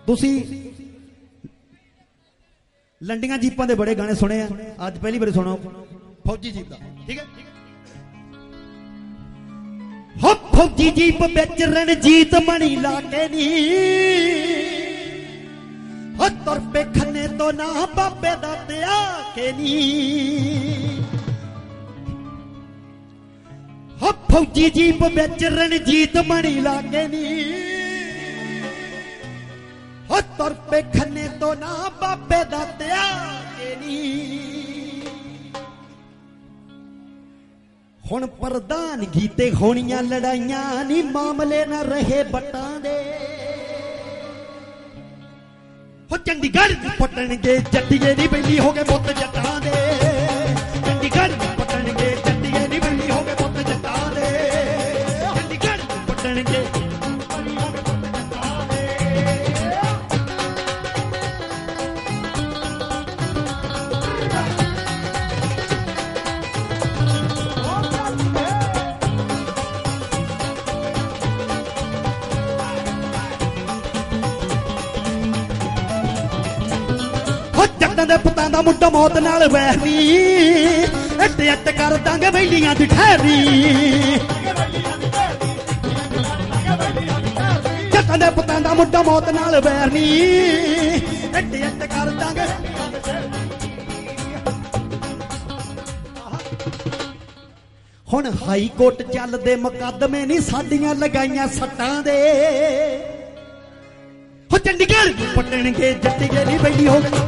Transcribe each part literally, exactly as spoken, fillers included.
तुसी लंडियां जीपां दे बड़े गाने सुने हैं, अज पहली बार सुनो फौजी जीप दा, ठीक है। हो फौजी जीप बिच रणजीत मणि लाके नी, हो तुर पे खन्ने तो ना बाबे दा ते आके नी। हो फौजी जीप बिच रणजीत मणि लाके नी, हो तुर पे खन्ने तो ना बाबे दा ते आके नी। हुण प्रधानगी ते होणियां लड़ाइयां नी, मामले ना रहे बटां दे। हो चंडीगढ़ पटणगे जट्टिए नी, बैली हो गए पुत्त जट्टां दे। चंडीगढ़ पटणगे जट्टिए नी, बैली हो गए पुत्त जट्टां दे। चंडीगढ़ पटणगे दे पुतां दा मुंडा मौत नाल वैरी, इट इट कर दांगे बैलियां दी ठहरी। जट्टां दे पुतां दा मुंडा मौत नाल वैरी, इट इट कर दांगे। हुण हाई कोर्ट चलदे मुकदमे नी, साडियां लगाइयां सट्टां दे। हो चंडीगढ़ पटणगे जट्टिए नी, बैली हो गई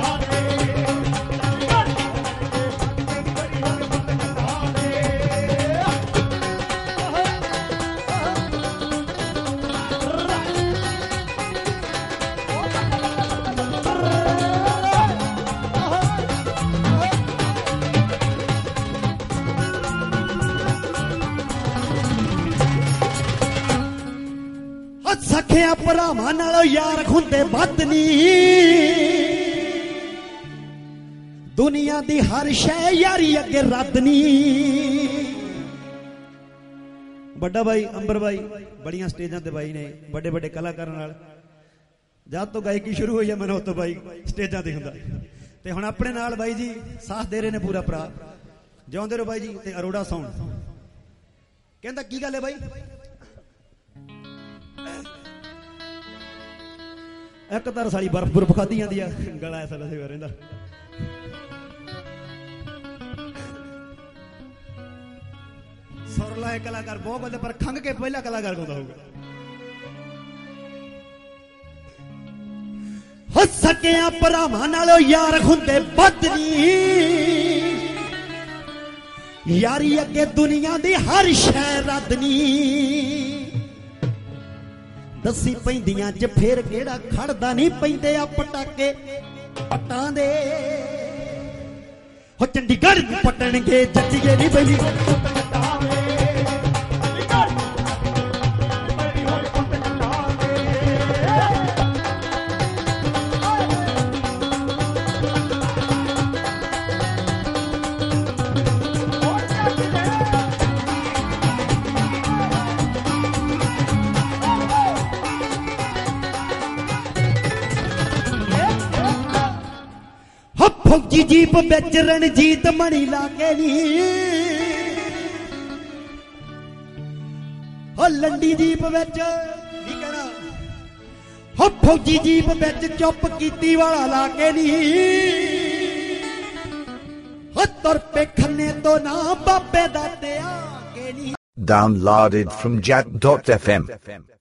सखिया भरावां नाल यार हुंदे बद नी, दुनिया दी हर शै यारी अगे रद नी। बड़ा भाई अंबर भाई बड़ियां स्टेजां ते भाई ने बड़े बड़े कलाकारां नाल जद तो गायकी शुरू हुई है, मैनूं उस तो भाई स्टेजां ते हुंदा ते हुण अपने नाल भाई जी साथ दे रहे ने पूरा भरा। जिउंदे रहो भाई जी। ते अरोड़ा साउंड कहंदा की गल है भाई, एक तार साली बर्फ बुर्फ खाधी जाती है, गला ऐसा वैसे रहिंदा। सुर लाए कलाकार बहुत बंदे पर खंग के पहला कलाकार गाउंदा होगा। हो सकिया भरावां नालों यार हुंदे बद नी, यारी अगे दुनिया दी हर शै रद नी। दसी पैंदियां च फेर केड़ा खड़दा नहीं, पैंदे आ पटाके पटां दे। हो चंडीगढ़ पटणगे जट्टिए नी, बैली फौजी जीप बिच रणजीत मणि लाके नी, हो लंडी जीप बिच की कहना। हो फौजी जीप बिच चुप कीती वाला लाके नी, हो तुर पे खन्ने तो ना बाबे दा ते आके नी। Downloaded from jat dot f m